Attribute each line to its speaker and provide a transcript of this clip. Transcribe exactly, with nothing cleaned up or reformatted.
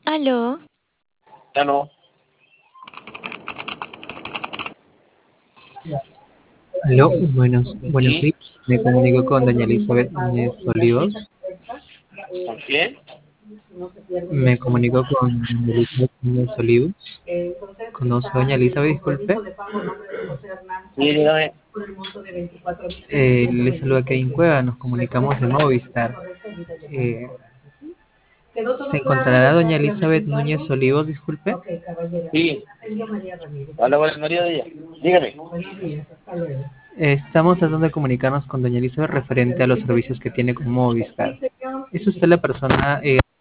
Speaker 1: Aló,
Speaker 2: Ya no.
Speaker 3: Aló, buenos, buenos
Speaker 2: ¿Sí?
Speaker 3: días. Me comunico con doña Elizabeth Núñez Olivos.
Speaker 2: ¿Con quién?
Speaker 3: Me comunico con doña Elizabeth Núñez Olivos. ¿Conoce a doña Elizabeth, disculpe?
Speaker 2: Sí, dígame.
Speaker 3: Eh, le saluda Kevin Cueva, nos comunicamos de Movistar. Eh, ¿Se encontrará doña Elizabeth Núñez Olivos, disculpe?
Speaker 2: Sí. Habla con el marido de ella. Dígame.
Speaker 3: Estamos tratando de comunicarnos con doña Elizabeth referente a los servicios que tiene con Movistar. ¿Es usted la persona eh,